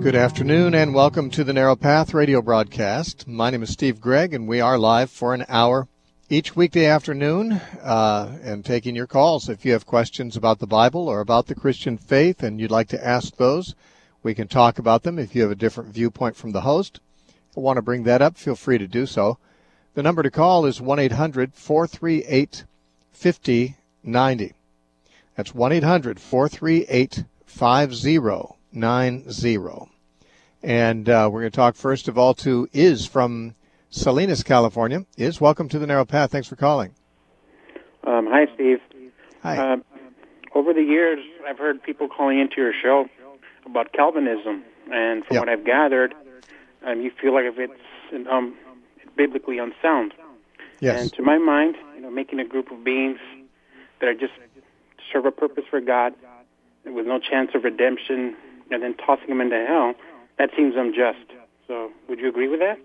Good afternoon and welcome to the Narrow Path radio broadcast. My name is Steve Gregg and we are live for an hour each weekday afternoon and taking your calls. If you have questions about the Bible or about the Christian faith and you'd like to ask those, we can talk about them. If you have a different viewpoint from the host or want to bring that up, feel free to do so. The number to call is 1-800-438-5090. That's 1-800-438-5090. And we're going to talk first of all to Iz from Salinas, California. Iz, welcome to the Narrow Path. Thanks for calling. Hi, Steve. Hi. Over the years, I've heard people calling into your show about Calvinism, and from what I've gathered, you feel like if it's biblically unsound. Yes. And to my mind, making a group of beings that are just serve a purpose for God with no chance of redemption, and then tossing them into hell, that seems unjust. So, would you agree with that?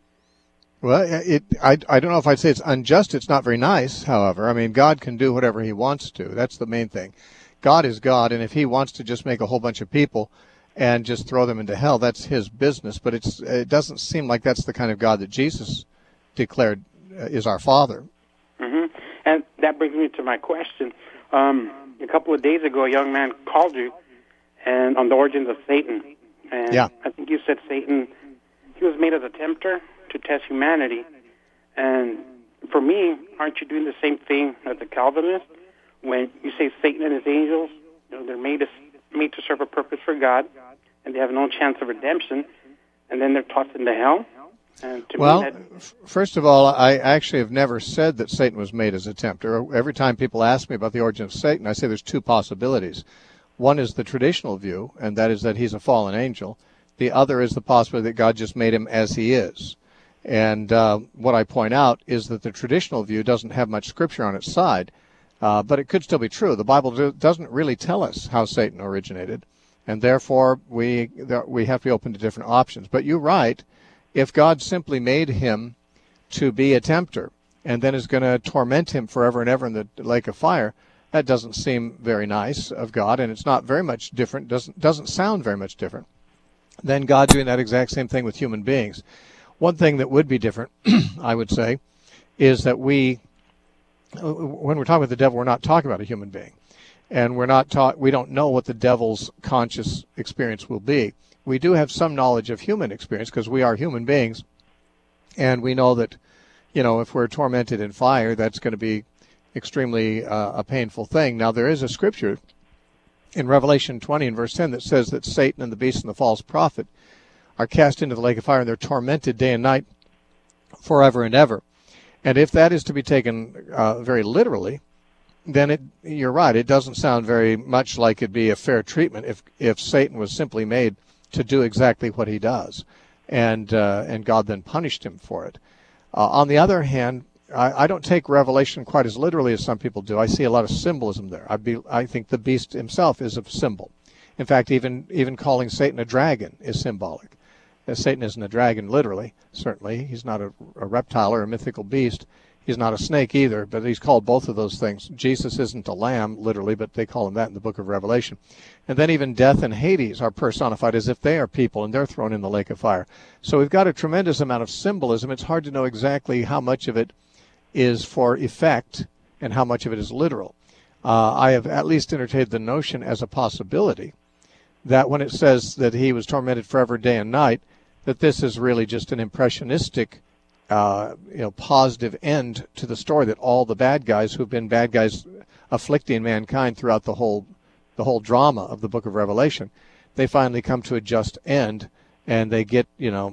Well, I don't know if I'd say it's unjust. It's not very nice, however. I mean, God can do whatever he wants to. That's the main thing. God is God, and if he wants to just make a whole bunch of people and just throw them into hell, that's his business. But it doesn't seem like that's the kind of God that Jesus declared is our Father. Mm-hmm. And that brings me to my question. A couple of days ago, a young man called you and on the origins of Satan. And I think you said Satan, he was made as a tempter to test humanity. And for me, aren't you doing the same thing as the Calvinist? When you say Satan and his angels, they're made to serve a purpose for God, and they have no chance of redemption, and then they're tossed into hell? And first of all, I actually have never said that Satan was made as a tempter. Every time people ask me about the origin of Satan, I say there's two possibilities. One is the traditional view, and that is that he's a fallen angel. The other is the possibility that God just made him as he is. And what I point out is that the traditional view doesn't have much scripture on its side, but it could still be true. The Bible doesn't really tell us how Satan originated, and therefore we have to be open to different options. But you're right. If God simply made him to be a tempter and then is going to torment him forever and ever in the lake of fire, that doesn't seem very nice of God, and it's not very much different, doesn't sound very much different than God doing that exact same thing with human beings. One thing that would be different, I would say, is that when we're talking about the devil, we're not talking about a human being. And we don't know what the devil's conscious experience will be. We do have some knowledge of human experience because we are human beings, and we know that, if we're tormented in fire, that's going to be extremely a painful thing. Now, there is a scripture in Revelation 20 and verse 10 that says that Satan and the beast and the false prophet are cast into the lake of fire, and they're tormented day and night forever and ever. And if that is to be taken very literally, then you're right. It doesn't sound very much like it'd be a fair treatment if Satan was simply made to do exactly what he does, and God then punished him for it. On the other hand, I don't take Revelation quite as literally as some people do. I see a lot of symbolism there. I think the beast himself is a symbol. In fact, even calling Satan a dragon is symbolic. Satan isn't a dragon literally, certainly. He's not a reptile or a mythical beast. He's not a snake either, but he's called both of those things. Jesus isn't a lamb, literally, but they call him that in the book of Revelation. And then even death and Hades are personified as if they are people, and they're thrown in the lake of fire. So we've got a tremendous amount of symbolism. It's hard to know exactly how much of it is for effect and how much of it is literal. I have at least entertained the notion as a possibility that when it says that he was tormented forever day and night, that this is really just an impressionistic positive end to the story, that all the bad guys who've been bad guys afflicting mankind throughout the whole drama of the book of Revelation, they finally come to a just end, and they get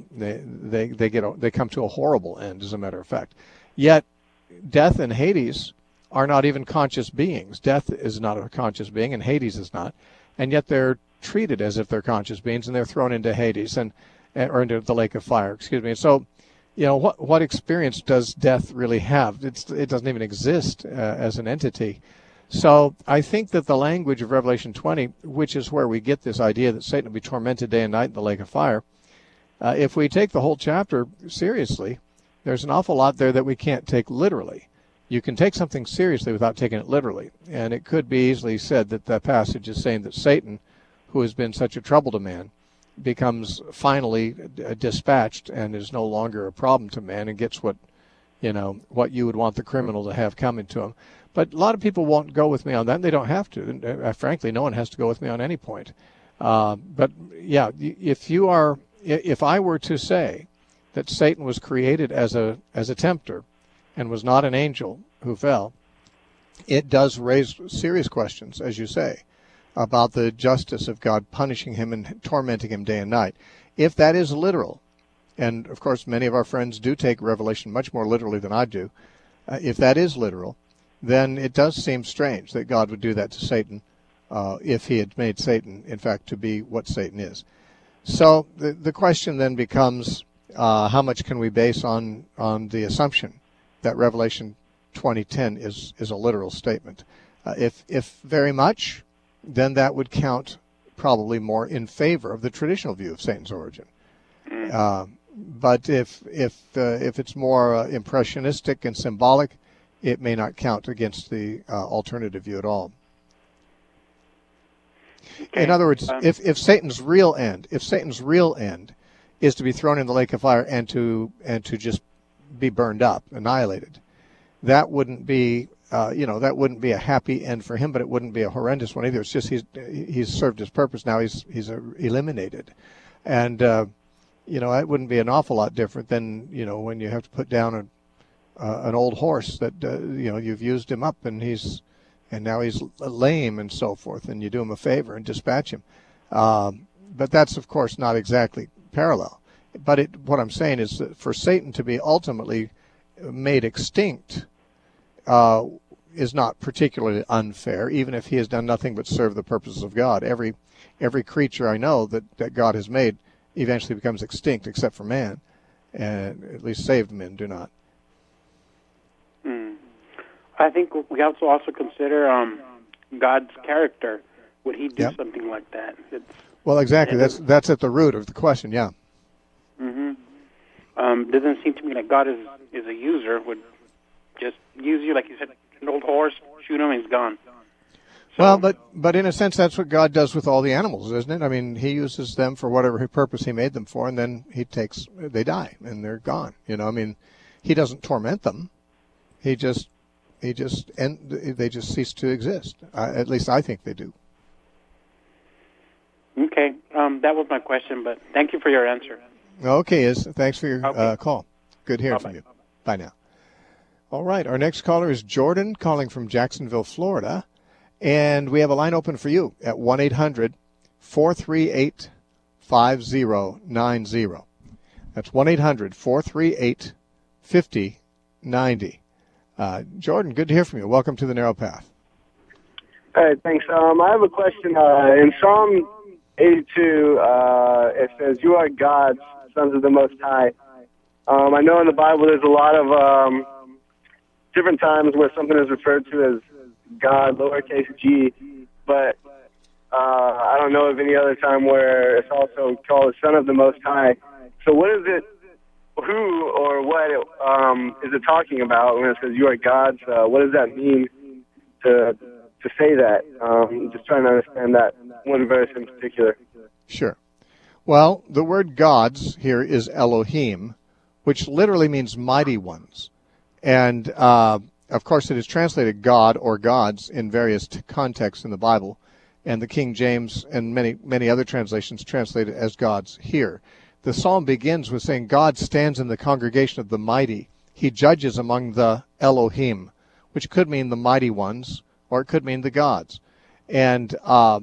they come to a horrible end, as a matter of fact. Yet death and Hades are not even conscious beings. Death is not a conscious being, and Hades is not, and yet they're treated as if they're conscious beings, and they're thrown into Hades or into the lake of fire. Excuse me. So, what experience does death really have? It doesn't even exist as an entity. So I think that the language of Revelation 20, which is where we get this idea that Satan will be tormented day and night in the lake of fire, if we take the whole chapter seriously, there's an awful lot there that we can't take literally. You can take something seriously without taking it literally. And it could be easily said that the passage is saying that Satan, who has been such a trouble to man, becomes finally dispatched and is no longer a problem to man and gets what you would want the criminal to have coming to him. But a lot of people won't go with me on that, and they don't have to. And, frankly, no one has to go with me on any point. But yeah, if I were to say that Satan was created as a tempter and was not an angel who fell, it does raise serious questions, as you say, about the justice of God punishing him and tormenting him day and night. If that is literal, and of course many of our friends do take Revelation much more literally than I do, if that is literal, then it does seem strange that God would do that to Satan if he had made Satan, in fact, to be what Satan is. So the question then becomes, how much can we base on the assumption that Revelation 20:10 is a literal statement? If very much, then that would count probably more in favor of the traditional view of Satan's origin. But if it's more impressionistic and symbolic, it may not count against the alternative view at all. Okay. In other words, if Satan's real end is to be thrown in the lake of fire and to just be burned up, annihilated, that wouldn't be a happy end for him, but it wouldn't be a horrendous one either. It's just he's served his purpose now. He's eliminated, and it wouldn't be an awful lot different than when you have to put down an old horse that you've used him up and now he's lame and so forth, and you do him a favor and dispatch him. But that's of course not exactly parallel. But what I'm saying is that for Satan to be ultimately made extinct is not particularly unfair, even if he has done nothing but serve the purposes of God. Every creature I know that God has made eventually becomes extinct, except for man, and at least saved men do not. I think we have to also consider God's character. Would he do something like that? Well, exactly. That's at the root of the question. Yeah. Doesn't seem to me like God is a user. Would just use you, like you said, an old horse, shoot him, and he's gone. So, well, but in a sense, that's what God does with all the animals, isn't it? I mean, he uses them for whatever purpose he made them for, and then they die, and they're gone. I mean, he doesn't torment them. They just cease to exist. At least I think they do. Okay. That was my question, but thank you for your answer. Okay, thanks for your call. Good hearing from you. Bye now. All right, our next caller is Jordan, calling from Jacksonville, Florida, and we have a line open for you at 1-800-438-5090. That's 1-800-438-5090. Jordan, good to hear from you. Welcome to the Narrow Path. All right, thanks. I have a question. In Psalm 82, it says, "You are gods, sons of the Most High." I know in the Bible there's a lot of different times where something is referred to as God, lowercase g, but I don't know of any other time where it's also called Son of the Most High. So what is it? Who or what is it talking about when it says you are gods? What does that mean to say that? Just trying to understand that one verse in particular. Sure. Well, the word gods here is Elohim, which literally means mighty ones. And, of course, it is translated God or gods in various contexts in the Bible. And the King James and many other translations translate it as gods here. The psalm begins with saying, God stands in the congregation of the mighty. He judges among the Elohim, which could mean the mighty ones, or it could mean the gods. And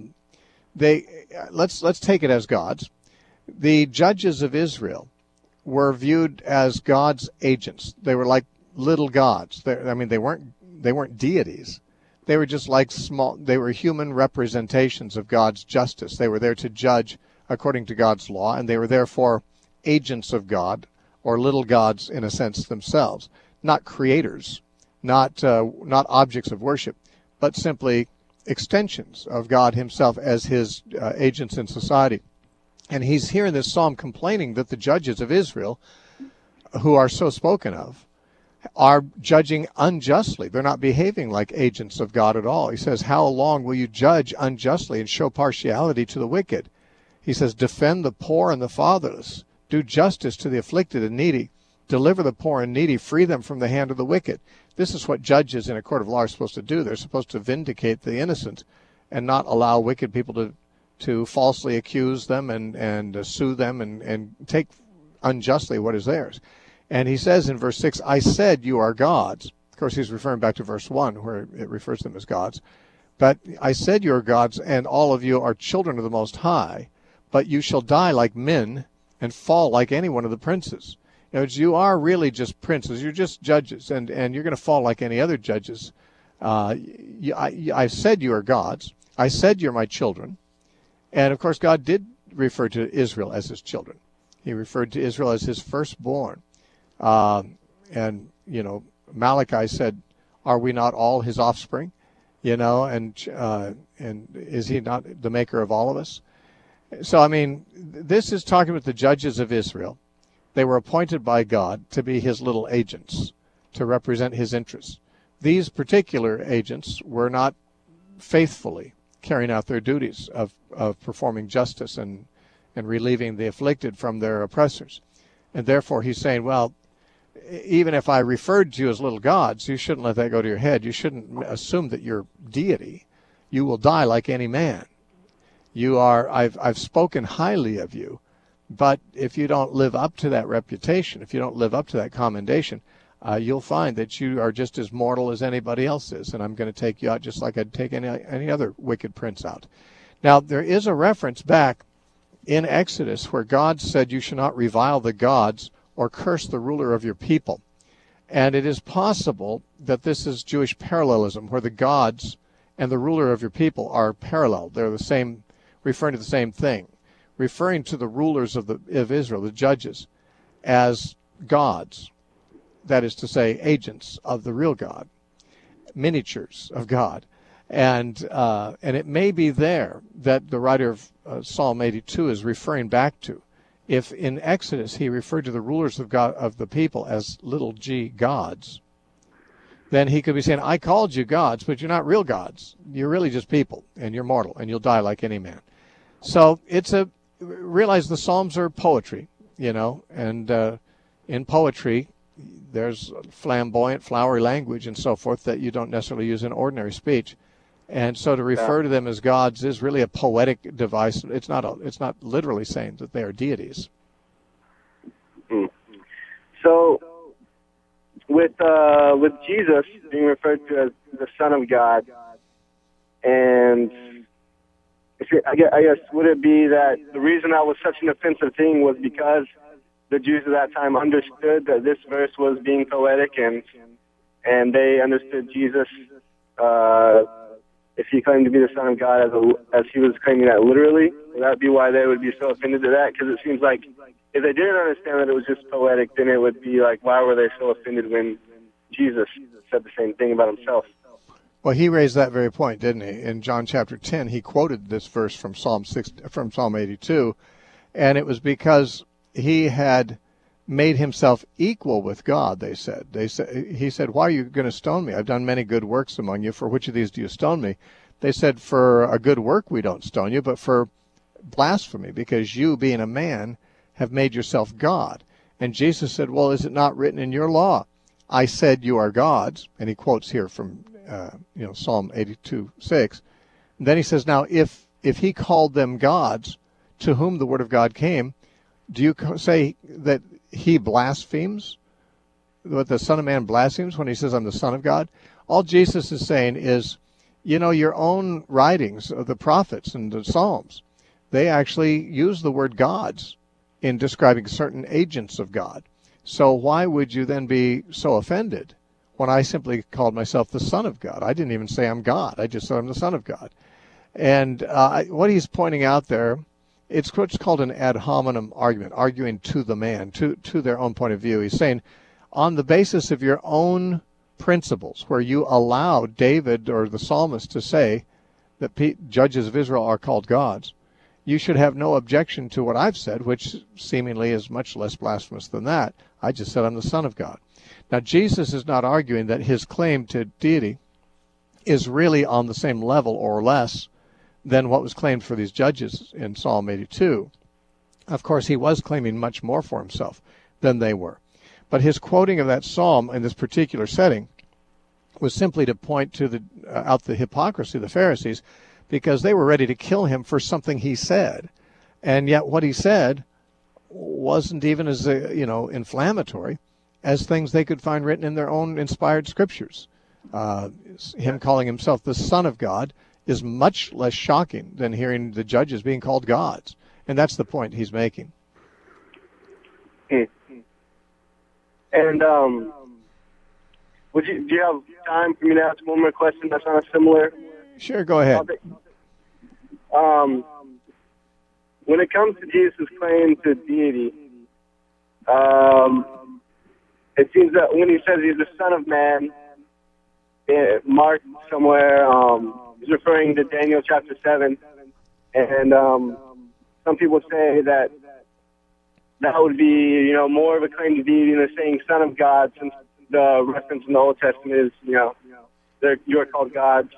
let's take it as gods. The judges of Israel were viewed as God's agents. They were like little gods. They weren't deities. They were just like they were human representations of God's justice. They were there to judge according to God's law, and they were therefore agents of God, or little gods in a sense themselves, not creators, not objects of worship, but simply extensions of God himself as his agents in society. And he's here in this psalm complaining that the judges of Israel, who are so spoken of, are judging unjustly. They're not behaving like agents of God at all. He says, how long will you judge unjustly and show partiality to the wicked? He says, defend the poor and the fatherless, do justice to the afflicted and needy, deliver the poor and needy, free them from the hand of the wicked. This is what judges in a court of law are supposed to do. They're supposed to vindicate the innocent and not allow wicked people to falsely accuse them and sue them and take unjustly what is theirs. And he says in verse 6, I said you are gods. Of course, he's referring back to verse 1 where it refers to them as gods. But I said you are gods, and all of you are children of the Most High, but you shall die like men and fall like any one of the princes. In other words, you are really just princes. You're just judges, and you're going to fall like any other judges. I said you are gods. I said you're my children. And, of course, God did refer to Israel as his children. He referred to Israel as his firstborn. And, you know, Malachi said, are we not all his offspring? You know, and is he not the maker of all of us? So, I mean, this is talking about the judges of Israel. They were appointed by God to be his little agents, to represent his interests. These particular agents were not faithfully carrying out their duties of performing justice and relieving the afflicted from their oppressors. And therefore he's saying, well, even if I referred to you as little gods, you shouldn't let that go to your head. You shouldn't assume that you're deity. You will die like any man. You are, I've spoken highly of you, but if you don't live up to that reputation, if you don't live up to that commendation, you'll find that you are just as mortal as anybody else is, and I'm going to take you out just like I'd take any other wicked prince out. Now, there is a reference back in Exodus where God said you should not revile the gods or curse the ruler of your people. And it is possible that this is Jewish parallelism, where the gods and the ruler of your people are parallel. They're the same, referring to the same thing, referring to the rulers of Israel, the judges, as gods. That is to say, agents of the real God, miniatures of God. And it may be there that the writer of Psalm 82 is referring back to. If in Exodus he referred to the rulers of God, of the people, as little g gods, then he could be saying, I called you gods, but you're not real gods. You're really just people, and you're mortal, and you'll die like any man. So realize the Psalms are poetry, you know, and in poetry there's flamboyant, flowery language and so forth that you don't necessarily use in ordinary speech. And so to refer to them as gods is really a poetic device. It's not literally saying that they are deities. So, with Jesus being referred to as the Son of God, and I guess would it be that the reason that was such an offensive thing was because the Jews at that time understood that this verse was being poetic, and they understood Jesus. If he claimed to be the Son of God as he was claiming that literally, would that be why they would be so offended to that? Because it seems like if they didn't understand that it was just poetic, then it would be like, why were they so offended when Jesus said the same thing about himself? Well, he raised that very point, didn't he? In John chapter 10, he quoted this verse from Psalm 82, and it was because he had made himself equal with God, he said, why are you going to stone me? I've done many good works among you. For which of these do you stone me? They said, for a good work we don't stone you, but for blasphemy, because you, being a man, have made yourself God. And Jesus said, well, is it not written in your law? I said you are gods. And he quotes here from Psalm 82:6. And then he says, now if he called them gods, to whom the word of God came, do you say that he blasphemes? What the Son of Man blasphemes when he says, I'm the Son of God? All Jesus is saying is, your own writings of the prophets and the Psalms, they actually use the word gods in describing certain agents of God. So why would you then be so offended when I simply called myself the Son of God? I didn't even say I'm God. I just said I'm the Son of God. And what he's pointing out there, it's what's called an ad hominem argument, arguing to the man, to their own point of view. He's saying, on the basis of your own principles, where you allow David or the psalmist to say that judges of Israel are called gods, you should have no objection to what I've said, which seemingly is much less blasphemous than that. I just said I'm the Son of God. Now, Jesus is not arguing that his claim to deity is really on the same level or less than what was claimed for these judges in Psalm 82. Of course, he was claiming much more for himself than they were. But his quoting of that psalm in this particular setting was simply to point to out the hypocrisy of the Pharisees, because they were ready to kill him for something he said. And yet what he said wasn't even as inflammatory as things they could find written in their own inspired scriptures. Him calling himself the Son of God is much less shocking than hearing the judges being called gods. And that's the point he's making. And do you have time for me to ask one more question that's on a similar? Sure, go ahead. Topic? When it comes to Jesus' claim to deity, it seems that when he says he's the Son of Man, Mark somewhere, he's referring to Daniel chapter 7, and some people say that would be, more of a claim to deity than saying Son of God, since the reference in the Old Testament is, you're called gods.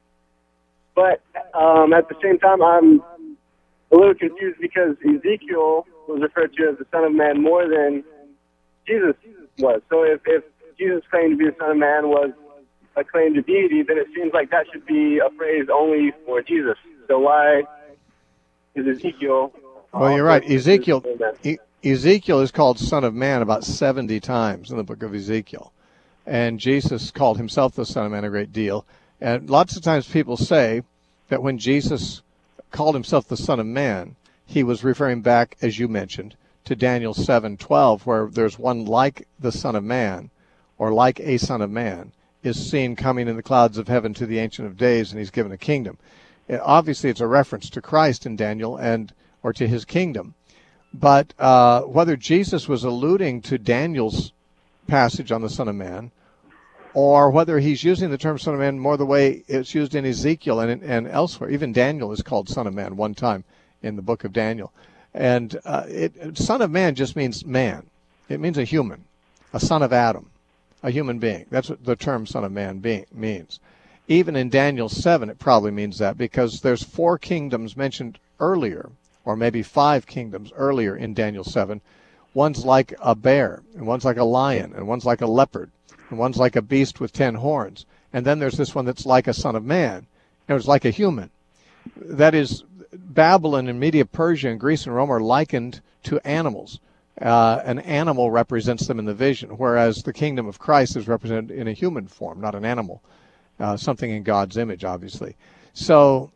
But at the same time, I'm a little confused because Ezekiel was referred to as the Son of Man more than Jesus was. So if Jesus' claim to be the Son of Man was a claim to deity, then it seems like that should be a phrase only for Jesus. So why is Ezekiel... Well, you're right. Ezekiel is called Son of Man about 70 times in the book of Ezekiel. And Jesus called himself the Son of Man a great deal. And lots of times people say that when Jesus called himself the Son of Man, he was referring back, as you mentioned, to Daniel 7:12, where there's one like the Son of Man, or like a Son of Man, is seen coming in the clouds of heaven to the Ancient of Days, and he's given a kingdom. Obviously, it's a reference to Christ in Daniel or to his kingdom. But whether Jesus was alluding to Daniel's passage on the Son of Man, or whether he's using the term Son of Man more the way it's used in Ezekiel and elsewhere. Even Daniel is called Son of Man one time in the book of Daniel. And Son of Man just means man. It means a human, a son of Adam, a human being. That's what the term Son of Man means. Even in Daniel 7, it probably means that, because there's 4 kingdoms mentioned earlier, or maybe 5 kingdoms earlier in Daniel 7. One's like a bear, and one's like a lion, and one's like a leopard, and one's like a beast with 10 horns. And then there's this one that's like a son of man. And it's like a human. That is, Babylon and Media Persia and Greece and Rome are likened to animals. An animal represents them in the vision, whereas the kingdom of Christ is represented in a human form, not an animal. Something in God's image, obviously. So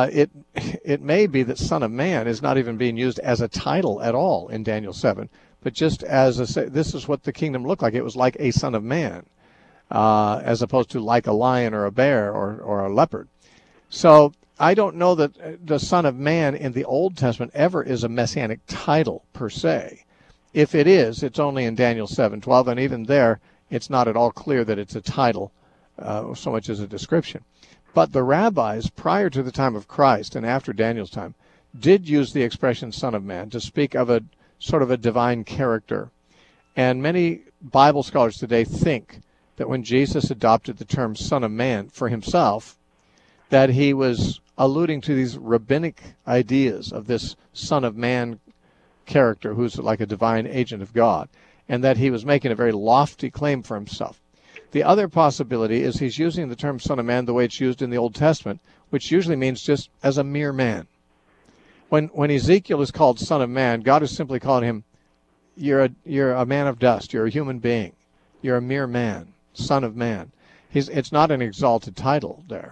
it may be that Son of Man is not even being used as a title at all in Daniel 7, but just as this is what the kingdom looked like. It was like a son of man, as opposed to like a lion or a bear or a leopard. So I don't know that the Son of Man in the Old Testament ever is a messianic title per se. If it is, it's only in Daniel 7:12, and even there, it's not at all clear that it's a title so much as a description. But the rabbis, prior to the time of Christ and after Daniel's time, did use the expression Son of Man to speak of a sort of a divine character. And many Bible scholars today think that when Jesus adopted the term Son of Man for himself, that he was alluding to these rabbinic ideas of this Son of Man character who's like a divine agent of God, and that he was making a very lofty claim for himself. The other possibility is he's using the term Son of Man the way it's used in the Old Testament, which usually means just as a mere man. When Ezekiel is called Son of Man, God is simply calling him, you're a man of dust, you're a human being, you're a mere man, Son of Man. It's not an exalted title there.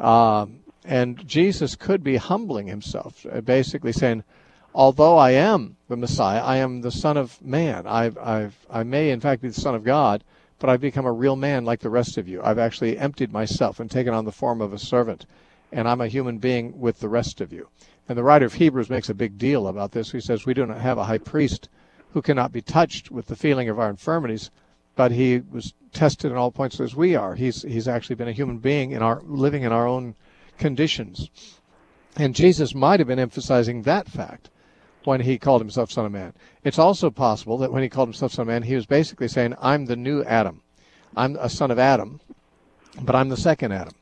And Jesus could be humbling himself, basically saying, although I am the Messiah, I am the Son of Man. I may in fact be the Son of God, but I've become a real man like the rest of you. I've actually emptied myself and taken on the form of a servant, and I'm a human being with the rest of you. And the writer of Hebrews makes a big deal about this. He says, we do not have a high priest who cannot be touched with the feeling of our infirmities, but he was tested in all points as we are. He's actually been a human being living in our own conditions. And Jesus might have been emphasizing that fact when he called himself Son of Man. It's also possible that when he called himself Son of Man, he was basically saying, I'm the new Adam. I'm a son of Adam, but I'm the second Adam.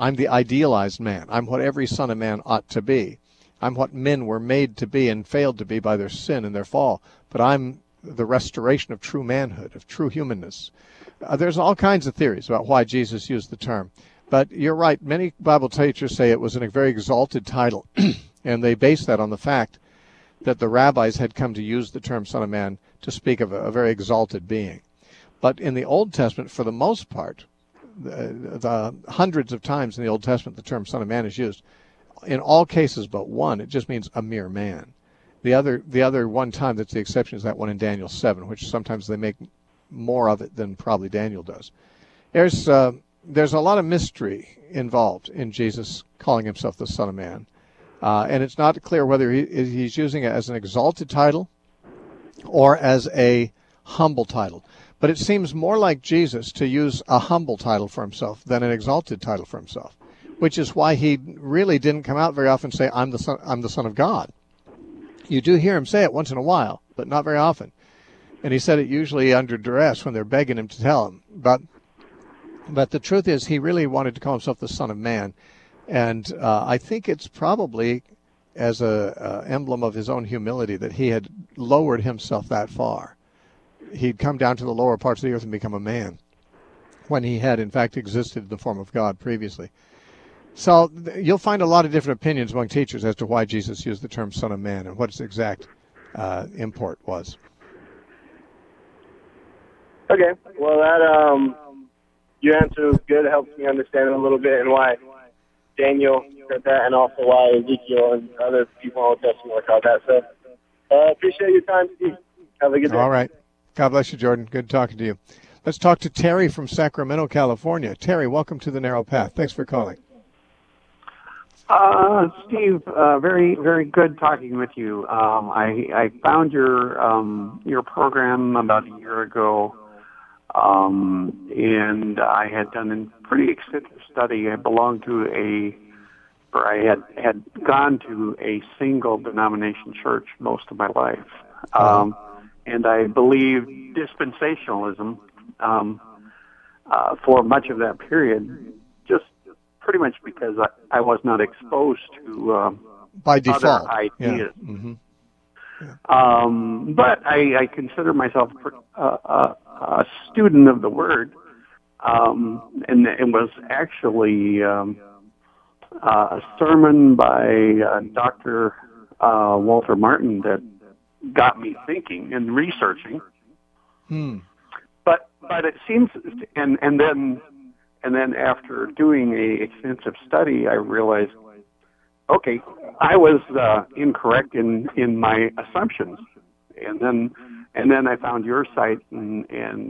I'm the idealized man. I'm what every son of man ought to be. I'm what men were made to be and failed to be by their sin and their fall. But I'm the restoration of true manhood, of true humanness. There's all kinds of theories about why Jesus used the term. But you're right. Many Bible teachers say it was a very exalted title, and they base that on the fact that the rabbis had come to use the term Son of Man to speak of a very exalted being. But in the Old Testament, for the most part, the hundreds of times in the Old Testament the term Son of Man is used. In all cases but one, it just means a mere man. The other one time that's the exception is that one in Daniel 7, which sometimes they make more of it than probably Daniel does. There's a lot of mystery involved in Jesus calling himself the Son of Man. And it's not clear whether he's using it as an exalted title or as a humble title. But it seems more like Jesus to use a humble title for himself than an exalted title for himself, which is why he really didn't come out very often and say, I'm the Son of God. You do hear him say it once in a while, but not very often. And he said it usually under duress when they're begging him to tell him. But the truth is he really wanted to call himself the Son of Man. And I think it's probably as a emblem of his own humility that he had lowered himself that far. He'd come down to the lower parts of the earth and become a man when he had, in fact, existed in the form of God previously. So you'll find a lot of different opinions among teachers as to why Jesus used the term Son of Man and what its exact import was. Okay. Well, that your answer was good. It helps me understand it a little bit and why Daniel said that, and also why Ezekiel and other people in the Old Testament were called that. So appreciate your time, Steve. Have a good day. All right. God bless you, Jordan. Good talking to you. Let's talk to Terry from Sacramento, California. Terry, welcome to The Narrow Path. Thanks for calling. Steve, very, very good talking with you. I found your program about a year ago, and I had done a pretty extensive study. I had gone to a single denomination church most of my life. And I believe dispensationalism for much of that period, just pretty much because I was not exposed to by default other ideas. Yeah. Mm-hmm. Yeah. But I consider myself a student of the Word, and it was actually a sermon by Dr. Walter Martin that got me thinking and researching. But it seems, and then after doing a extensive study, I realized, okay, I was incorrect in my assumptions, and then I found your site, and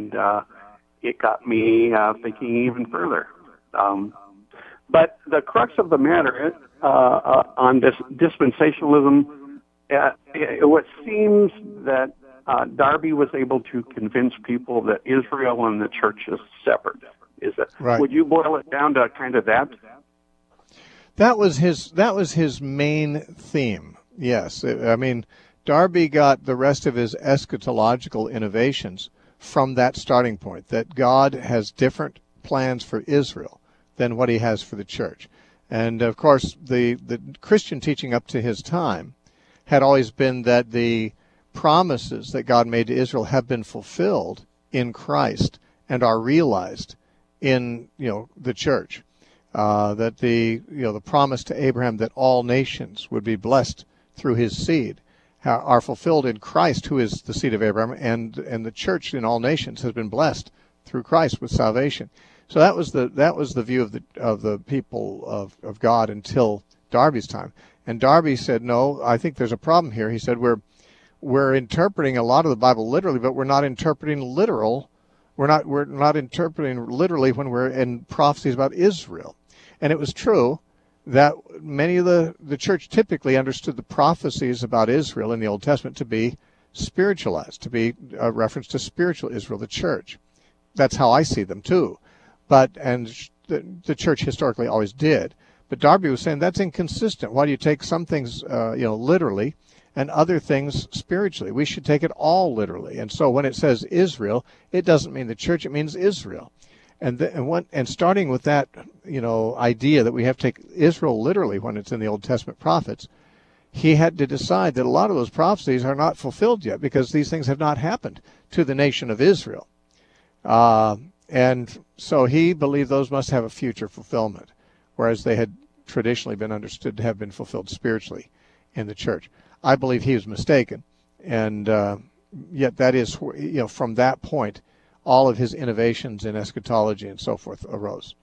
it got me thinking even further. But the crux of the matter on this dispensationalism. What seems that Darby was able to convince people that Israel and the church is separate. Is it? Right. Would you boil it down to kind of that? That was his main theme. Yes, I mean, Darby got the rest of his eschatological innovations from that starting point, that God has different plans for Israel than what he has for the church. And of course, the Christian teaching up to his time had always been that the promises that God made to Israel have been fulfilled in Christ and are realized in the church. That the promise to Abraham that all nations would be blessed through his seed are fulfilled in Christ, who is the seed of Abraham, and the church in all nations has been blessed through Christ with salvation. So that was the view of the people of God until Darby's time. And Darby said, no, I think there's a problem here. He said, we're interpreting a lot of the Bible literally, but we're not interpreting literal. We're not interpreting literally when we're in prophecies about Israel. And it was true that many of the church typically understood the prophecies about Israel in the Old Testament to be spiritualized, to be a reference to spiritual Israel, the church. That's how I see them too. And the church historically always did. But Darby was saying that's inconsistent. Why do you take some things, literally, and other things spiritually? We should take it all literally. And so when it says Israel, it doesn't mean the church; it means Israel. And starting with that, idea that we have to take Israel literally when it's in the Old Testament prophets, he had to decide that a lot of those prophecies are not fulfilled yet because these things have not happened to the nation of Israel. And so he believed those must have a future fulfillment, whereas they had traditionally been understood to have been fulfilled spiritually in the church. I believe he was mistaken, and yet that is, from that point, all of his innovations in eschatology and so forth arose.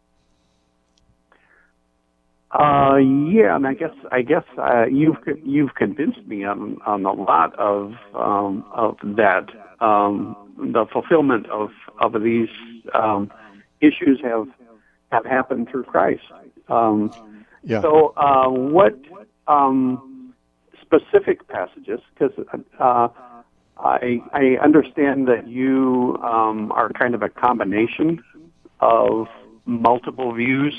Yeah, and I guess you've convinced me on a lot of that. The fulfillment of these issues have happened through Christ. Yeah. So, what specific passages? Because I understand that you are kind of a combination of multiple views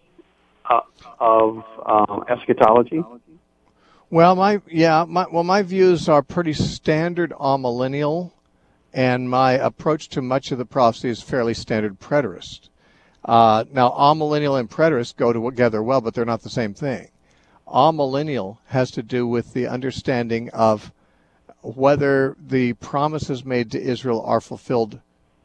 of eschatology. Well, my views are pretty standard amillennial, and my approach to much of the prophecy is fairly standard preterist. Now, amillennial and preterist go together well, but they're not the same thing. Amillennial has to do with the understanding of whether the promises made to Israel are fulfilled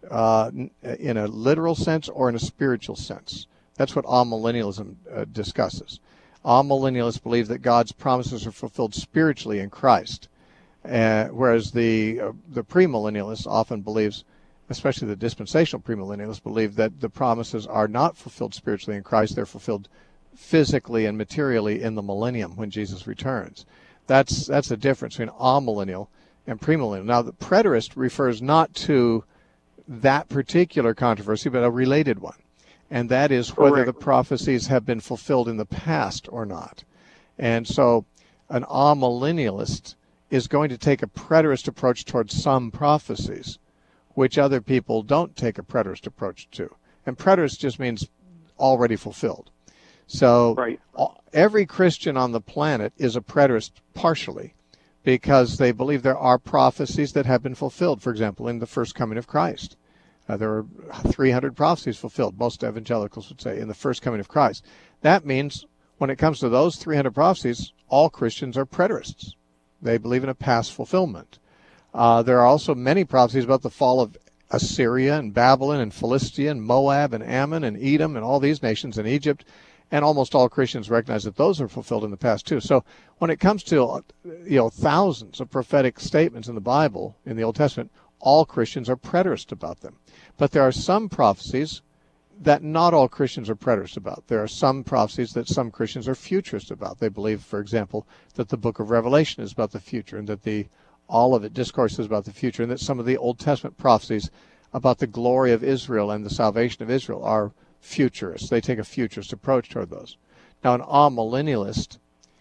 in a literal sense or in a spiritual sense. That's what amillennialism discusses. Amillennialists believe that God's promises are fulfilled spiritually in Christ, whereas the premillennialists often believes, especially the dispensational premillennialists, believe that the promises are not fulfilled spiritually in Christ. They're fulfilled physically and materially in the millennium when Jesus returns. That's the difference between amillennial and premillennial. Now, the preterist refers not to that particular controversy, but a related one, and that is whether the prophecies have been fulfilled in the past or not. And so an amillennialist is going to take a preterist approach towards some prophecies, which other people don't take a preterist approach to. And preterist just means already fulfilled. So every Christian on the planet is a preterist partially, because they believe there are prophecies that have been fulfilled. For example, in the first coming of Christ, there are 300 prophecies fulfilled, most evangelicals would say, in the first coming of Christ. That means when it comes to those 300 prophecies, all Christians are preterists. They believe in a past fulfillment. There are also many prophecies about the fall of Assyria and Babylon and Philistia and Moab and Ammon and Edom and all these nations in Egypt, and almost all Christians recognize that those are fulfilled in the past too. So when it comes to thousands of prophetic statements in the Bible, in the Old Testament, all Christians are preterist about them. But there are some prophecies that not all Christians are preterist about. There are some prophecies that some Christians are futurist about. They believe, for example, that the book of Revelation is about the future, and that all of it discourses about the future, and that some of the Old Testament prophecies about the glory of Israel and the salvation of Israel are futurists. They take a futurist approach toward those. Now, an amillennialist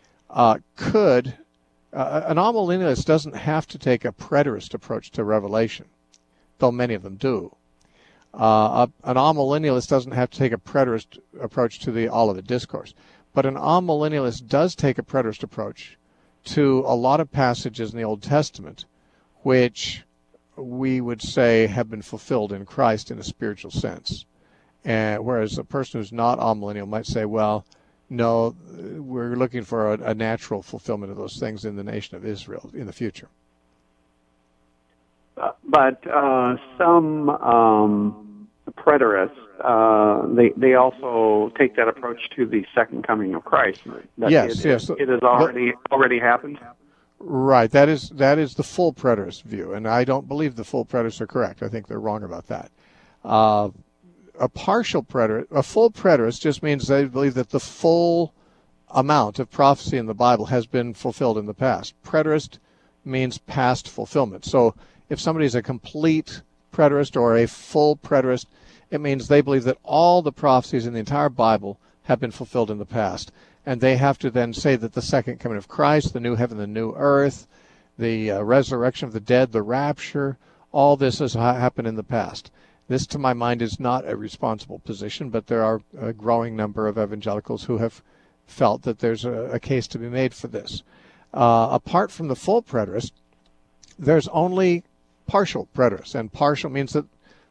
doesn't have to take a preterist approach to Revelation, though many of them do. An amillennialist doesn't have to take a preterist approach to the Olivet Discourse, but an amillennialist does take a preterist approach to a lot of passages in the Old Testament which we would say have been fulfilled in Christ in a spiritual sense. Whereas a person who's not amillennial might say, well, no, we're looking for a natural fulfillment of those things in the nation of Israel in the future. But some preterists, they also take that approach to the second coming of Christ. Yes. It has already happened. Right. That is the full preterist view, and I don't believe the full preterists are correct. I think they're wrong about that. A full preterist just means they believe that the full amount of prophecy in the Bible has been fulfilled in the past. Preterist means past fulfillment. So if somebody is a complete preterist or a full preterist, it means they believe that all the prophecies in the entire Bible have been fulfilled in the past. And they have to then say that the second coming of Christ, the new heaven, the new earth, the resurrection of the dead, the rapture, all this has happened in the past. This, to my mind, is not a responsible position, but there are a growing number of evangelicals who have felt that there's a case to be made for this. Apart from the full preterist, there's only partial preterists, and partial means that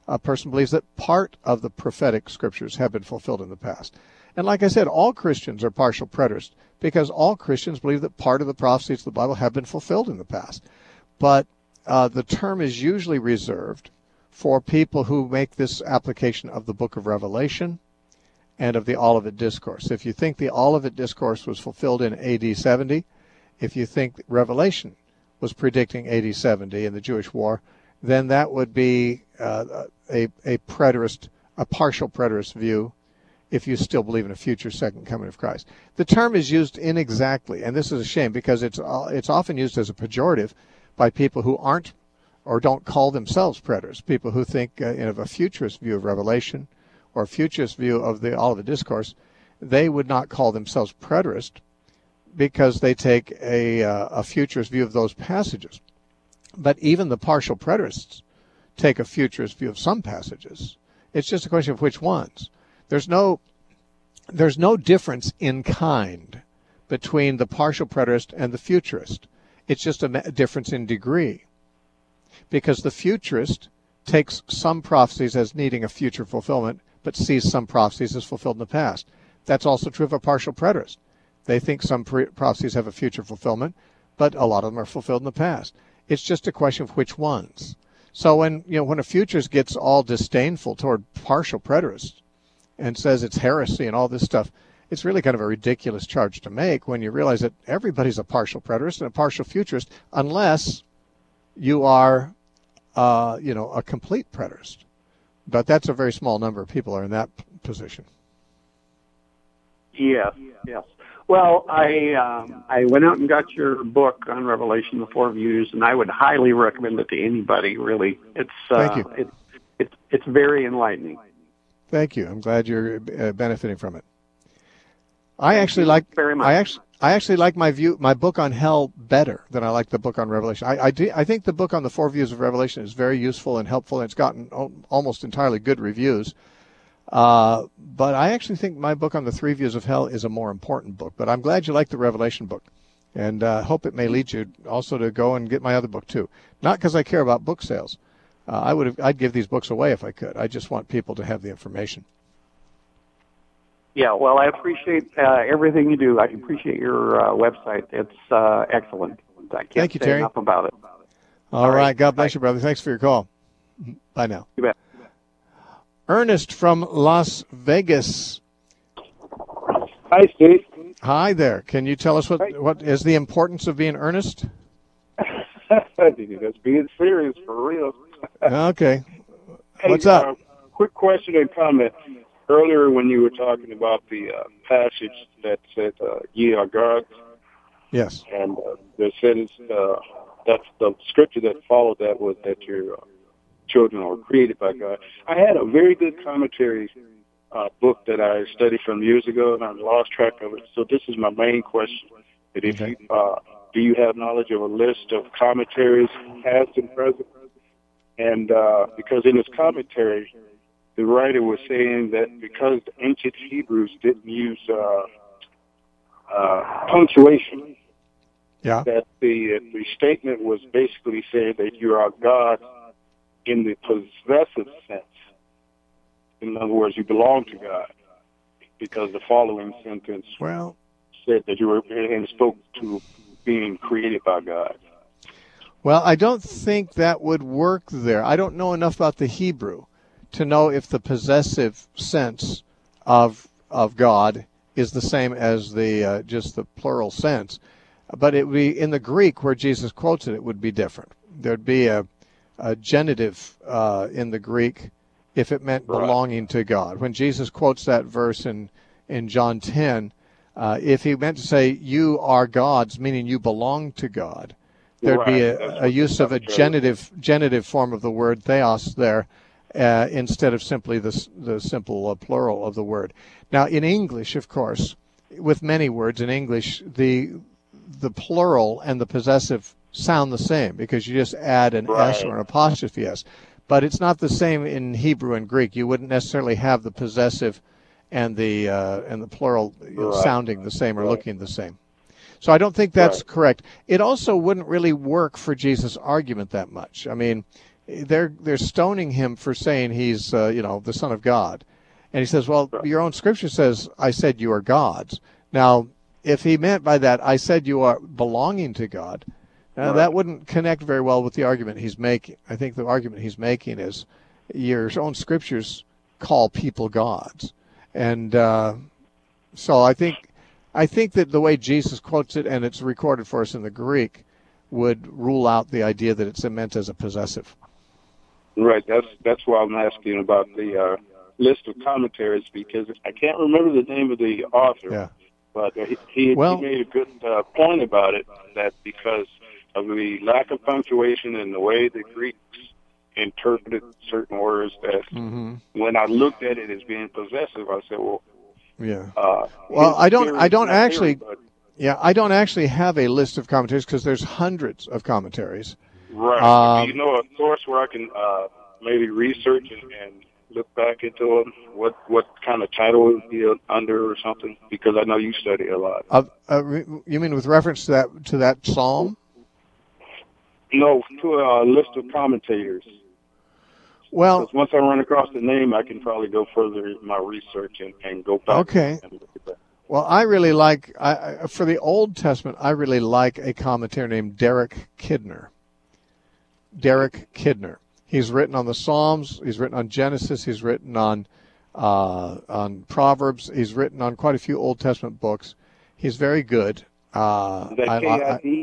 a person believes that part of the prophetic scriptures have been fulfilled in the past. And like I said, all Christians are partial preterists because all Christians believe that part of the prophecies of the Bible have been fulfilled in the past. But the term is usually reserved for people who make this application of the book of Revelation and of the Olivet Discourse. If you think the Olivet Discourse was fulfilled in AD 70, if you think Revelation was predicting AD 70 in the Jewish war, then that would be a preterist, a partial preterist view if you still believe in a future second coming of Christ. The term is used inexactly, and this is a shame because it's often used as a pejorative by people who aren't or don't call themselves preterists, people who think of a futurist view of Revelation or a futurist view of the Olivet Discourse. They would not call themselves preterist because they take a futurist view of those passages. But even the partial preterists take a futurist view of some passages. It's just a question of which ones. There's no difference in kind between the partial preterist and the futurist. It's just a difference in degree. Because the futurist takes some prophecies as needing a future fulfillment, but sees some prophecies as fulfilled in the past. That's also true of a partial preterist. They think some prophecies have a future fulfillment, but a lot of them are fulfilled in the past. It's just a question of which ones. So when a futurist gets all disdainful toward partial preterists and says it's heresy and all this stuff, it's really kind of a ridiculous charge to make when you realize that everybody's a partial preterist and a partial futurist unless you are, a complete preterist. But that's a very small number of people are in that position. Yes. Well, I went out and got your book on Revelation, The Four Views, and I would highly recommend it to anybody. Really, Thank you. It's very enlightening. Thank you. I'm glad you're benefiting from it. I actually like my book on hell better than I like the book on Revelation. I think the book on the Four Views of Revelation is very useful and helpful, and it's gotten almost entirely good reviews. But I actually think my book on the Three Views of Hell is a more important book. But I'm glad you like the Revelation book, and hope it may lead you also to go and get my other book too. Not because I care about book sales. I'd give these books away if I could. I just want people to have the information. Yeah, well, I appreciate everything you do. I appreciate your website. It's excellent. I can't say enough about it. All right. God bless you, brother. Thanks for your call. Bye now. You bet. Ernest from Las Vegas. Hi, Steve. Hi there. Can you tell us what is the importance of being earnest? That's being serious for real. Okay. Hey, what's up? Quick question and comment. Earlier when you were talking about the passage that said, ye are gods. Yes. And there said that's the scripture that followed that was that your children are created by God. I had a very good commentary book that I studied from years ago, and I lost track of it. So this is my main question. That if you, do you have knowledge of a list of commentaries, past and present? And because in his commentary, the writer was saying that because the ancient Hebrews didn't use punctuation, that the statement was basically saying that you are God in the possessive sense. In other words, you belong to God, because the following sentence said that you were and spoke to being created by God. Well, I don't think that would work there. I don't know enough about the Hebrew to know if the possessive sense of God is the same as the just the plural sense. But it would be in the Greek where Jesus quotes it, it would be different. There'd be a genitive in the Greek if it meant belonging to God. When Jesus quotes that verse in John 10, if he meant to say, you are God's, meaning you belong to God, there'd be a use of a genitive form of the word theos there, instead of simply the simple plural of the word. Now, in English, of course, with many words in English, the plural and the possessive sound the same because you just add an S or an apostrophe S. But it's not the same in Hebrew and Greek. You wouldn't necessarily have the possessive and the plural sounding the same or looking the same. So I don't think that's correct. It also wouldn't really work for Jesus' argument that much. I mean, they're stoning him for saying he's the Son of God. And he says, well, your own scripture says, I said you are gods. Now, if he meant by that, I said you are belonging to God, that wouldn't connect very well with the argument he's making. I think the argument he's making is your own scriptures call people gods. And so I think that the way Jesus quotes it, and it's recorded for us in the Greek, would rule out the idea that it's meant as a possessive. Right. That's why I'm asking about the list of commentaries, because I can't remember the name of the author. Yeah. But he made a good point about it, that because of the lack of punctuation and the way the Greeks interpreted certain words, that when I looked at it as being possessive, I said, well, yeah. Well, I don't actually have a list of commentaries because there's hundreds of commentaries. Right. Do you know a source where I can maybe research and look back into them? What kind of title it would be under or something? Because I know you study a lot. You mean with reference to that psalm? No, to a list of commentators. Well, because once I run across the name, I can probably go further in my research and go back. Okay. And look at that. Well, I really like, for the Old Testament, I really like a commentator named Derek Kidner. Derek Kidner. He's written on the Psalms. He's written on Genesis. He's written on Proverbs. He's written on quite a few Old Testament books. He's very good. Is that Kidner?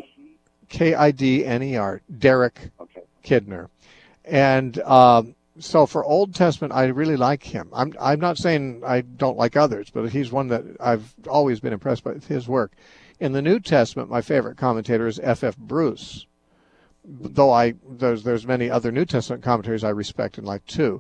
Kidner. Derek Kidner. And so for Old Testament, I really like him. I'm not saying I don't like others, but he's one that I've always been impressed by his work. In the New Testament, my favorite commentator is F.F. Bruce, though there's many other New Testament commentators I respect and like too.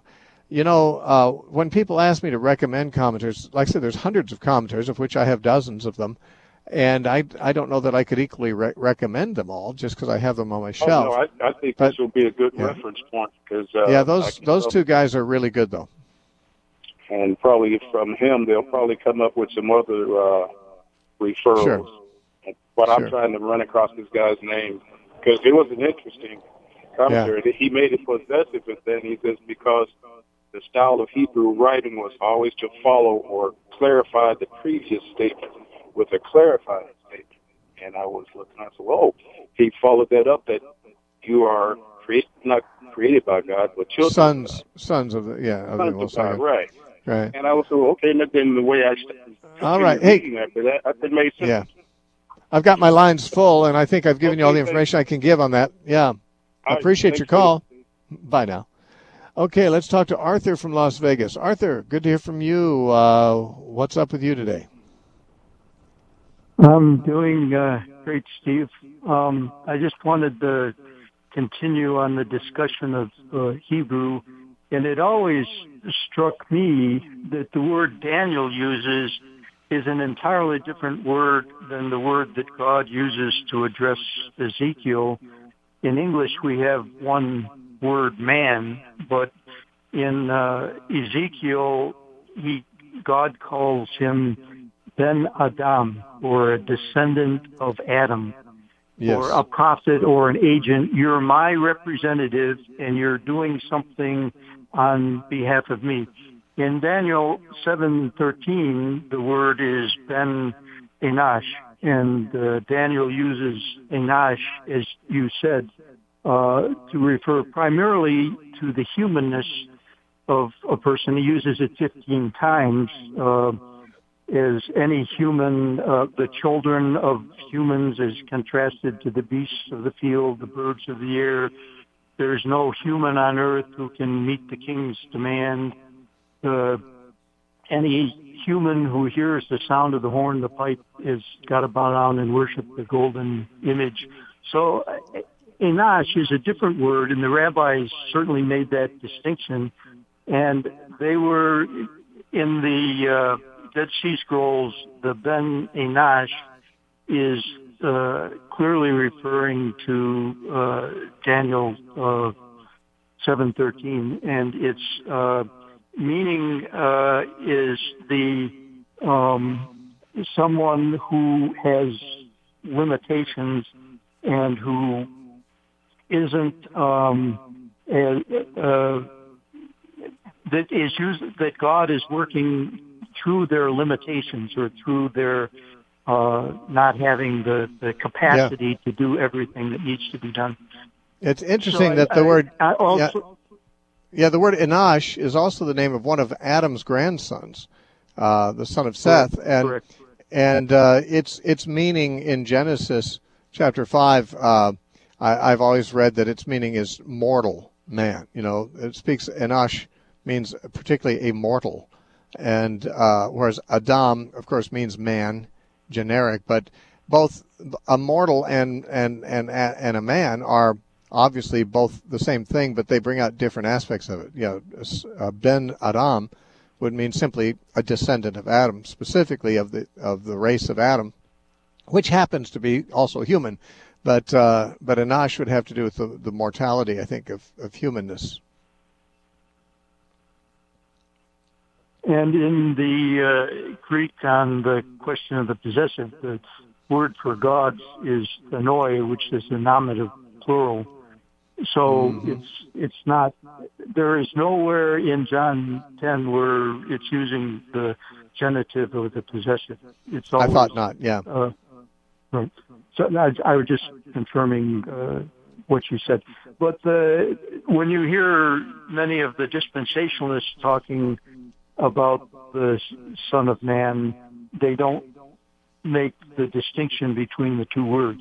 When people ask me to recommend commentators, like I said, there's hundreds of commentators, of which I have dozens of them. And I don't know that I could equally recommend them all just because I have them on my shelf. Oh, no, I think this will be a good reference point. Cause, those two guys are really good, though. And probably from him, they'll probably come up with some other referrals. Sure. But I'm trying to run across this guy's name because it was an interesting commentary. Yeah. He made it possessive, and then he says because the style of Hebrew writing was always to follow or clarify the previous statement with a clarifying statement. And I was looking, I said, well, he followed that up that you are not created by God, but children sons of the, sons of God, right. Right. And I was like, okay, and then the way I all right. Hey, after that, it made sense. Yeah. I've got my lines full, and I think I've given you all the information I can give on that. Yeah. I appreciate your call. Bye now. Okay, let's talk to Arthur from Las Vegas. Arthur, good to hear from you. What's up with you today? I'm doing great, Steve. I just wanted to continue on the discussion of Hebrew, and it always struck me that the word Daniel uses is an entirely different word than the word that God uses to address Ezekiel. In English, we have one word, man, but in Ezekiel, God calls him Ben Adam, or a descendant of Adam, or a prophet or an agent. You're my representative, and you're doing something on behalf of me. In Daniel 7:13, the word is Ben Enosh, and Daniel uses Enosh, as you said, to refer primarily to the humanness of a person. He uses it 15 times. As any human, the children of humans is contrasted to the beasts of the field, the birds of the air. There's no human on earth who can meet the king's demand. Any human who hears the sound of the horn, the pipe, has got to bow down and worship the golden image. So Enosh is a different word, and the rabbis certainly made that distinction. And they were in the Dead Sea Scrolls, the Ben Enosh is clearly referring to Daniel 7:13, and its meaning is the someone who has limitations and who isn't and that God is working through their limitations or through their not having the capacity to do everything that needs to be done. It's interesting that the word the word Enosh is also the name of one of Adam's grandsons, the son of Seth, and its meaning in Genesis chapter 5. I've always read that its meaning is mortal man. It speaks, Enosh means particularly a mortal, and whereas Adam, of course, means man, generic. But both a mortal and a man are obviously both the same thing, but they bring out different aspects of it. Ben Adam would mean simply a descendant of Adam, specifically of the race of Adam, which happens to be also human. But Enosh would have to do with the mortality, I think, of humanness. And in the Greek, on the question of the possessive, the word for gods is enoi, which is the nominative plural. So it's not. There is nowhere in John 10 where it's using the genitive or the possessive. It's always, I thought not. Yeah. Right. So I was just confirming what you said. But when you hear many of the dispensationalists talking about the Son of Man, they don't make the distinction between the two words.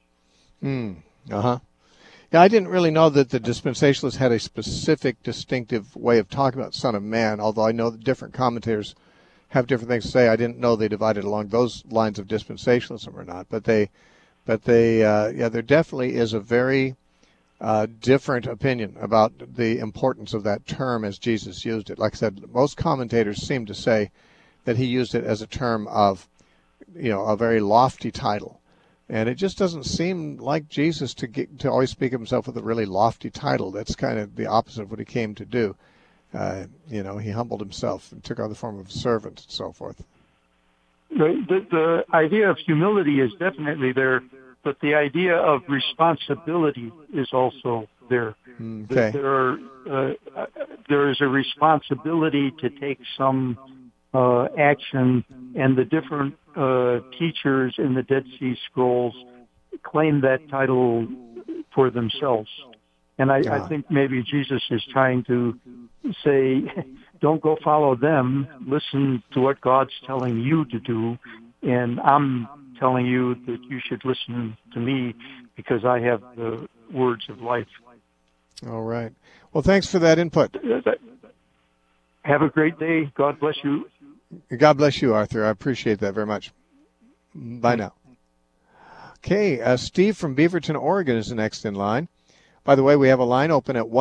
Yeah, I didn't really know that the dispensationalists had a specific, distinctive way of talking about Son of Man, although I know that different commentators have different things to say. I didn't know they divided along those lines of dispensationalism or not. But there definitely is a very different opinion about the importance of that term as Jesus used it. Like I said, most commentators seem to say that he used it as a term of, a very lofty title. And it just doesn't seem like Jesus to always speak of himself with a really lofty title. That's kind of the opposite of what he came to do. He humbled himself and took on the form of a servant and so forth. The idea of humility is definitely there, but the idea of responsibility is also there. Okay. There is a responsibility to take some action, and the different teachers in the Dead Sea Scrolls claim that title for themselves. And I think maybe Jesus is trying to say, don't go follow them, listen to what God's telling you to do, and I'm telling you that you should listen to me because I have the words of life. All right. Well, thanks for that input. Have a great day. God bless you. God bless you, Arthur. I appreciate that very much. Bye now. Okay, Steve from Beaverton, Oregon is the next in line. By the way, we have a line open at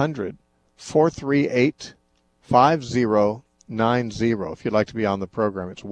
1-800-438-5090 if you'd like to be on the program. It's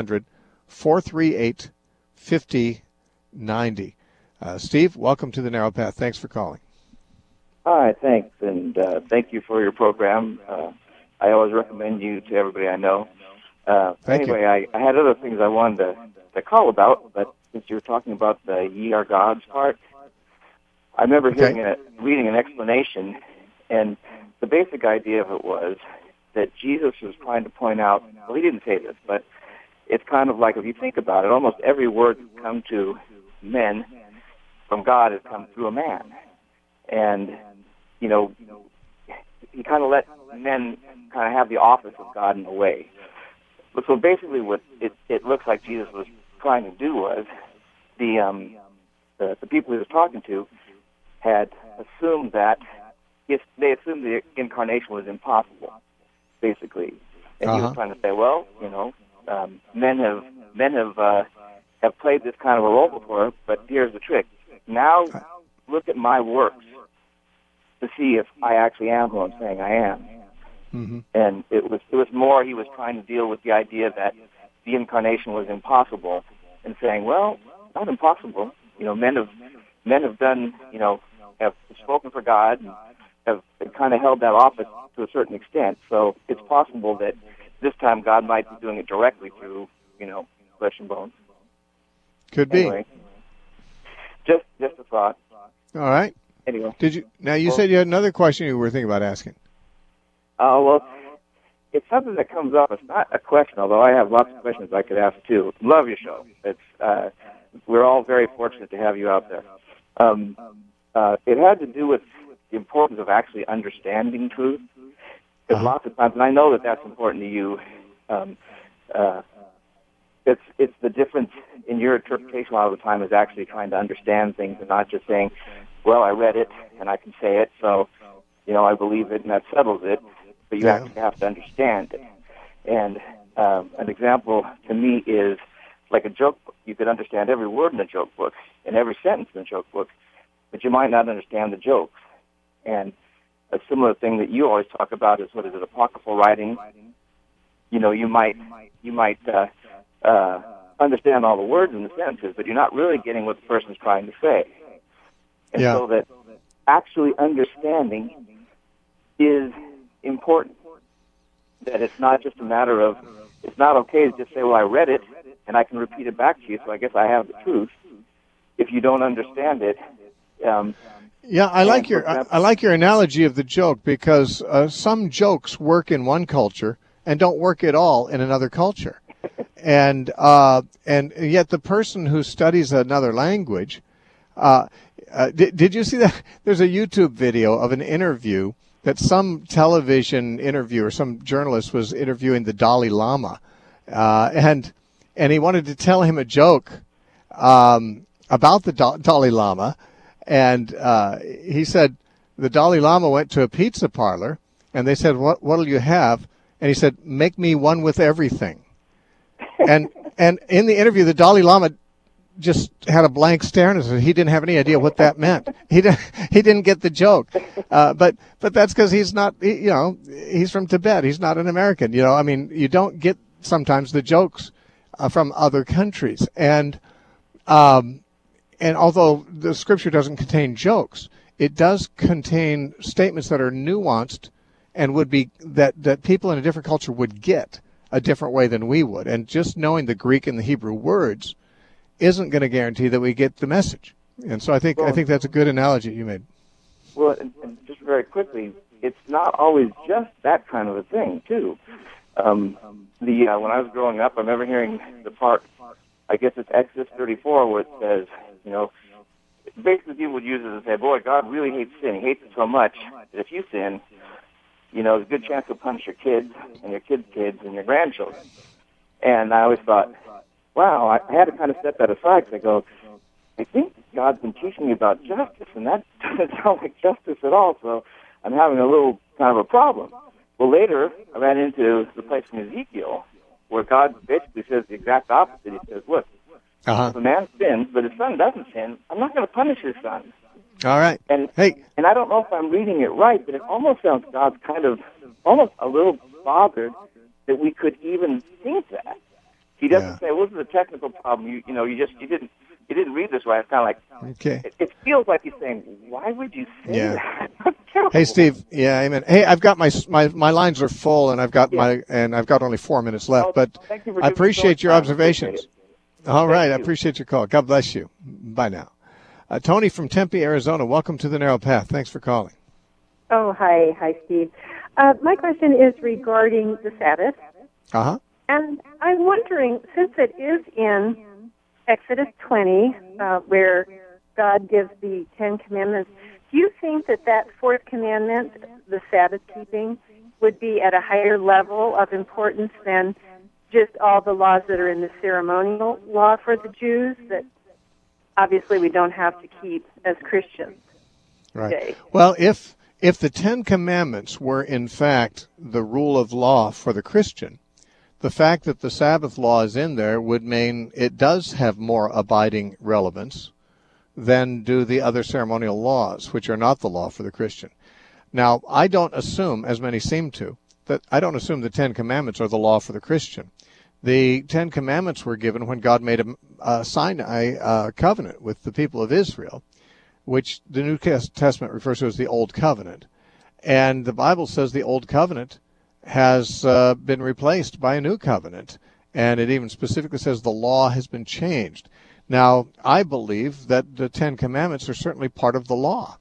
1-800-438-5090. Steve, welcome to the Narrow Path. Thanks for calling. Hi, thanks, and thank you for your program. I always recommend you to everybody I know. Anyway, I had other things I wanted to call about, but since you were talking about the ye are gods part, I remember reading an explanation, and the basic idea of it was that Jesus was trying to point out, well, he didn't say this, but it's kind of like, if you think about it, almost every word that's come to men from God has come through a man. And, he kind of let men kind of have the office of God in a way. But so basically what it looks like Jesus was trying to do was the people he was talking to had assumed that they assumed the incarnation was impossible, basically. And he was trying to say, well, men have played this kind of a role before, but here's the trick. Now look at my works to see if I actually am who I'm saying I am. Mm-hmm. And it was more he was trying to deal with the idea that the incarnation was impossible, and saying, well, not impossible. Men have done, have spoken for God and have kind of held that office to a certain extent. So it's possible that this time God might be doing it directly through, flesh and bones. Could be. Anyway, just a thought. All right. anyway. You said you had another question you were thinking about asking. Well, it's something that comes up. It's not a question, although I have lots of questions I could ask too. Love your show. We're all very fortunate to have you out there. It had to do with the importance of actually understanding truth. Because lots of times, and I know that that's important to you, it's the difference in your interpretation a lot of the time is actually trying to understand things and not just saying, well, I read it and I can say it, so, I believe it and that settles it. But you actually have to understand it. And an example to me is like a joke book. You could understand every word in a joke book and every sentence in a joke book, but you might not understand the jokes. And a similar thing that you always talk about is, what is it, apocryphal writing? You might understand all the words in the sentences, but you're not really getting what the person's trying to say. And so that actually understanding is important. That it's not just a matter of, it's not okay to just say, well, I read it, and I can repeat it back to you, so I guess I have the truth. If you don't understand it, I like your analogy of the joke, because some jokes work in one culture and don't work at all in another culture, and yet the person who studies another language, did you see that? There's a YouTube video of an interview that some television interviewer, some journalist was interviewing the Dalai Lama, and he wanted to tell him a joke about the Dalai Lama. And he said the Dalai Lama went to a pizza parlor, and they said, "What'll you have?" And he said, "Make me one with everything." And in the interview, the Dalai Lama just had a blank stare, and he didn't have any idea what that meant. He didn't get the joke. But that's because he's not. He's from Tibet. He's not an American. You don't get sometimes the jokes from other countries, and although the Scripture doesn't contain jokes, it does contain statements that are nuanced and would be that people in a different culture would get a different way than we would. And just knowing the Greek and the Hebrew words isn't going to guarantee that we get the message. And so I think that's a good analogy you made. Well, and just very quickly, it's not always just that kind of a thing, too. When I was growing up, I remember hearing the part, I guess it's Exodus 34, where it says, basically people would use it and say, boy, God really hates sin. He hates it so much that if you sin, there's a good chance he'll punish your kids and your kids' kids and your grandchildren. And I always thought, wow, I had to kind of set that aside, because I go, I think God's been teaching me about justice, and that doesn't sound like justice at all, so I'm having a little kind of a problem. Well, later, I ran into the place in Ezekiel where God basically says the exact opposite. He says, look, if a man sins, but his son doesn't sin, I'm not going to punish his son. All right. And I don't know if I'm reading it right, but it almost sounds God's kind of almost a little bothered that we could even think that. He doesn't say, well, this is a technical problem. You didn't read this right. It's kind of like, okay. It feels like he's saying, why would you say that? Hey, Steve. Yeah, amen. Hey, I've got my lines are full, and I've got only 4 minutes left. But I appreciate your observations. All right, I appreciate your call. God bless you. Bye now. Tony from Tempe, Arizona. Welcome to the Narrow Path. Thanks for calling. Oh, hi, Steve. My question is regarding the Sabbath. And I'm wondering, since it is in Exodus 20, where God gives the Ten Commandments, do you think that fourth commandment, the Sabbath keeping, would be at a higher level of importance than just all the laws that are in the ceremonial law for the Jews that obviously we don't have to keep as Christians today? Well, if the Ten Commandments were in fact the rule of law for the Christian, the fact that the Sabbath law is in there would mean it does have more abiding relevance than do the other ceremonial laws, which are not the law for the Christian. Now, I don't assume, as many seem to, that I don't assume the Ten Commandments are the law for the Christian. The Ten Commandments were given when God made a Sinai covenant with the people of Israel, which the New Testament refers to as the Old Covenant. And the Bible says the Old Covenant has been replaced by a new covenant, and it even specifically says the law has been changed. Now, I believe that the Ten Commandments are certainly part of the law.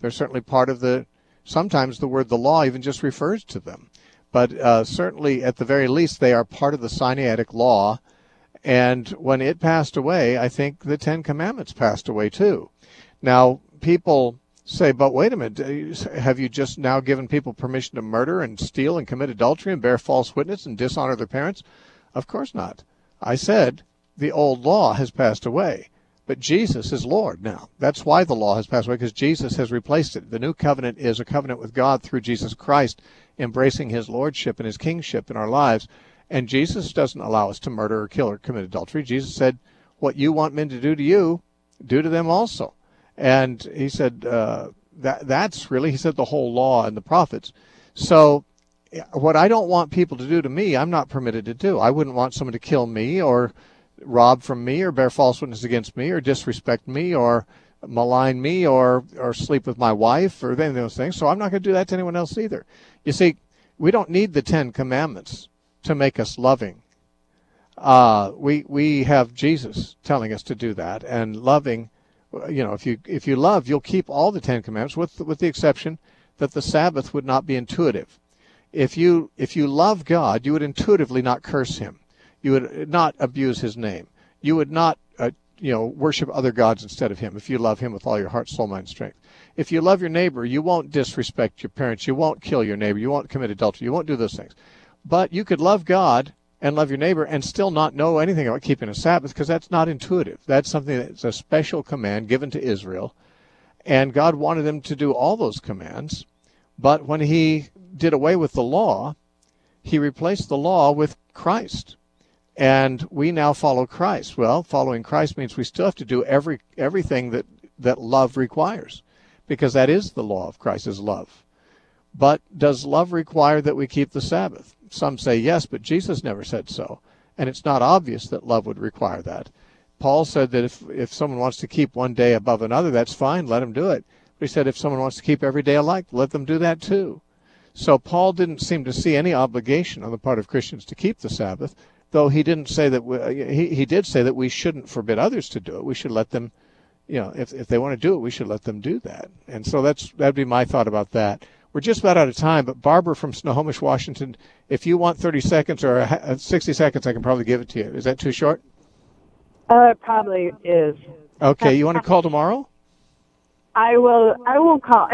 They're certainly part of sometimes the word the law even just refers to them. But certainly, at the very least, they are part of the Sinaitic law. And when it passed away, I think the Ten Commandments passed away too. Now, people say, but wait a minute, have you just now given people permission to murder and steal and commit adultery and bear false witness and dishonor their parents? Of course not. I said the old law has passed away, but Jesus is Lord now. That's why the law has passed away, because Jesus has replaced it. The new covenant is a covenant with God through Jesus Christ, embracing his lordship and his kingship in our lives. And Jesus doesn't allow us to murder or kill or commit adultery. Jesus said, what you want men to do to you, do to them also. And he said, that's really, he said, the whole law and the prophets. So what I don't want people to do to me, I'm not permitted to do. I wouldn't want someone to kill me or rob from me or bear false witness against me or disrespect me or malign me or sleep with my wife or any of those things. So I'm not going to do that to anyone else either. You see, we don't need the Ten Commandments to make us loving. We have Jesus telling us to do that, and loving. You know, if you love, you'll keep all the Ten Commandments, with the exception that the Sabbath would not be intuitive. If you love God, you would intuitively not curse him. You would not abuse his name. You would not worship other gods instead of him if you love him with all your heart, soul, mind, strength. If you love your neighbor, you won't disrespect your parents. You won't kill your neighbor. You won't commit adultery. You won't do those things. But you could love God and love your neighbor and still not know anything about keeping a Sabbath, because that's not intuitive. That's something that's a special command given to Israel. And God wanted them to do all those commands. But when he did away with the law, he replaced the law with Christ. And we now follow Christ. Well, following Christ means we still have to do everything that love requires, because that is the law of Christ, is love. But does love require that we keep the Sabbath? Some say yes, but Jesus never said so. And it's not obvious that love would require that. Paul said that if someone wants to keep one day above another, that's fine, let him do it. But he said if someone wants to keep every day alike, let them do that too. So Paul didn't seem to see any obligation on the part of Christians to keep the Sabbath, though he didn't say that he did say that we shouldn't forbid others to do it. We should let them, if they want to do it, we should let them do that. And so that'd be my thought about that. We're just about out of time, but Barbara from Snohomish, Washington, if you want 30 seconds or 60 seconds, I can probably give it to you. Is that too short? It probably is. Okay, you want to call tomorrow? I will call.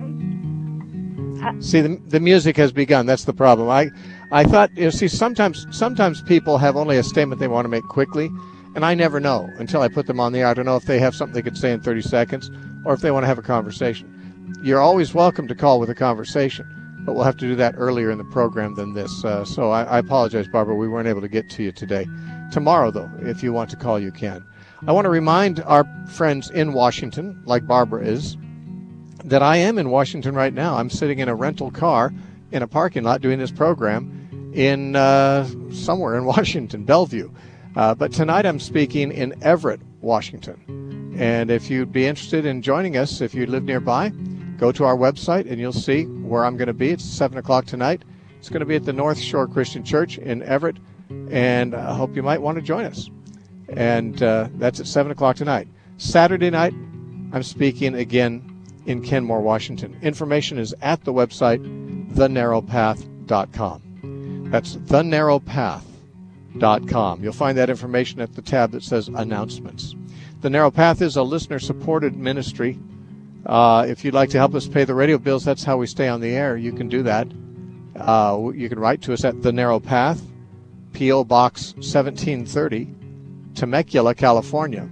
See, the music has begun. That's the problem. I thought, sometimes people have only a statement they want to make quickly, and I never know until I put them on the air. I don't know if they have something they could say in 30 seconds or if they want to have a conversation. You're always welcome to call with a conversation, but we'll have to do that earlier in the program than this. So I apologize, Barbara. We weren't able to get to you today. Tomorrow, though, if you want to call, you can. I want to remind our friends in Washington, like Barbara is, that I am in Washington right now. I'm sitting in a rental car in a parking lot doing this program in somewhere in Washington, Bellevue. But tonight I'm speaking in Everett, Washington. And if you'd be interested in joining us, if you live nearby, go to our website and you'll see where I'm going to be. It's 7 o'clock tonight. It's going to be at the North Shore Christian Church in Everett, and I hope you might want to join us. And that's at 7 o'clock tonight. Saturday night, I'm speaking again in Kenmore, Washington. Information is at the website, thenarrowpath.com. That's thenarrowpath.com. You'll find that information at the tab that says Announcements. The Narrow Path is a listener-supported ministry. If you'd like to help us pay the radio bills, that's how we stay on the air. You can do that. You can write to us at The Narrow Path, P.O. Box 1730, Temecula, California,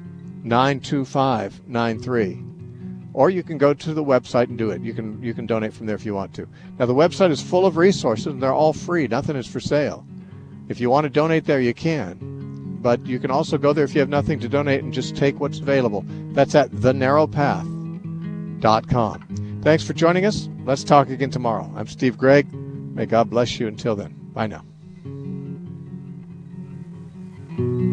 92593. Or you can go to the website and do it. You can donate from there if you want to. Now, the website is full of resources, and they're all free. Nothing is for sale. If you want to donate there, you can. But you can also go there if you have nothing to donate and just take what's available. That's at thenarrowpath.com. Thanks for joining us. Let's talk again tomorrow. I'm Steve Gregg. May God bless you until then. Bye now.